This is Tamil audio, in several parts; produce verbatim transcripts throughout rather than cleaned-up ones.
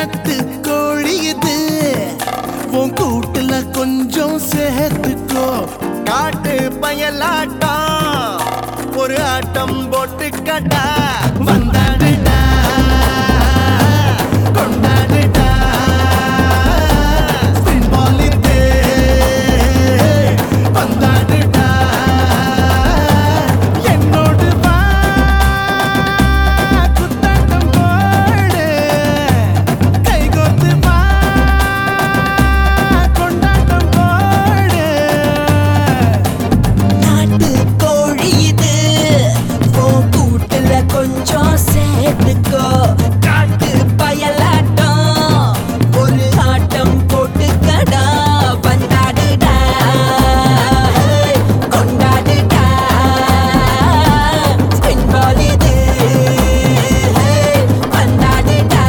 நாட்டு கோழி இது உன் கூட்டுல கொஞ்சம் சேர்த்துக்கோ. காட்டு பயலாட்டம் ஒரு ஆட்டம் போட்டு கட்டா வந்தாடுடா கொண்டாடுடா ஸ்பின் பால் இது வந்தாடுடா என்னோடு வா குத்தாட்டம் போடு கைகோர்த்து வா கொண்டாட்டம் போடு. நாட்டு கோழி இது உன் கூட்டுல கொஞ்சம் சேர்த்துக்கோ. காட்டு பயலாட்டம் ஒரு ஆட்டம் போட்டுக்கடா வந்தாடுடா கொண்டாடுடா ஸ்பின் பால் இது வந்தாடுடா.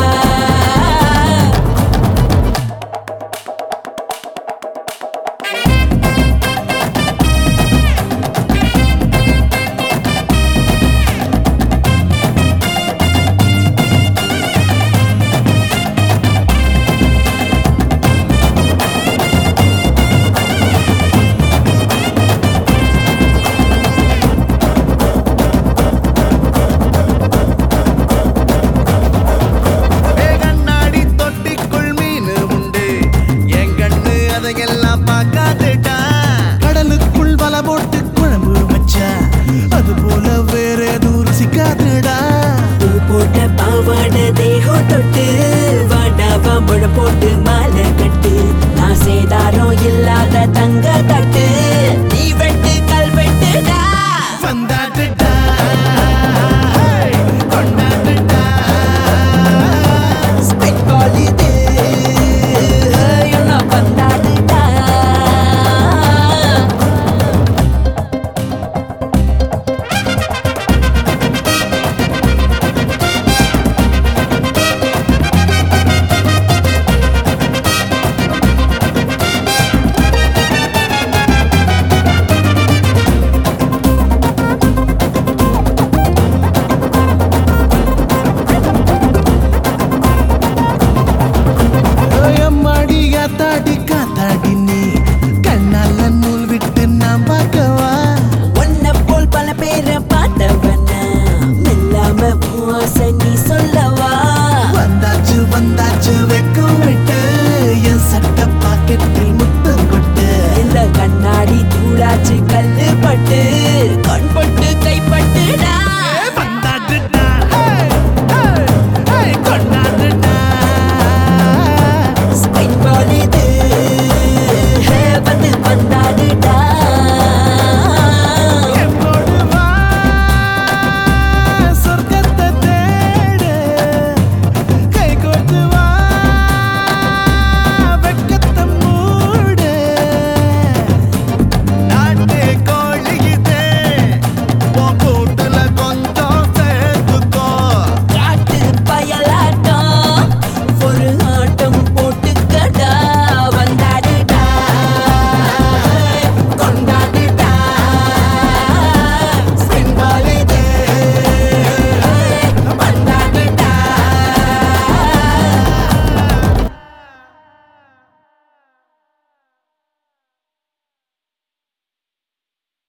கண்ணாடி தொட்டிக்குள் மீன் உண்டு என் கண்ணு அதையெல்லாம் பார்க்காதுடா. கடலுக்குள் வலை போட்டு குழம்பு வச்சா அது போல வேற எதுவும் ருசிக்காதுடா. பூ போட்ட பாவாட தேகம் தொட்டு வாடாவா முழ போட்டு மாலை கட்டு நான் சேதாரம் இல்லாத தங்க தட்டு நீ வெட்டு கல் வெட்டுடா வந்தாடுடா கொண்டாடுடா ஸ்பின் பால் இது நான் வந்தாடுடா. அம்மாடி காத்தாடி காத்தாடி நீ கண்ணால நூல் விட்டு நான் பார்க்கவா. உன்னை போல் பல பேரை பார்த்தவன மெல்லாம பூசை நீ சொல்லவா. வந்தாச்சு வந்தாச்சு வெக்கம் விட்டு என் சட்ட பாக்கெட்டில் முத்தம் கொட்டு. இந்த கண்ணாடி தூளாச்சு கல்லு பட்டு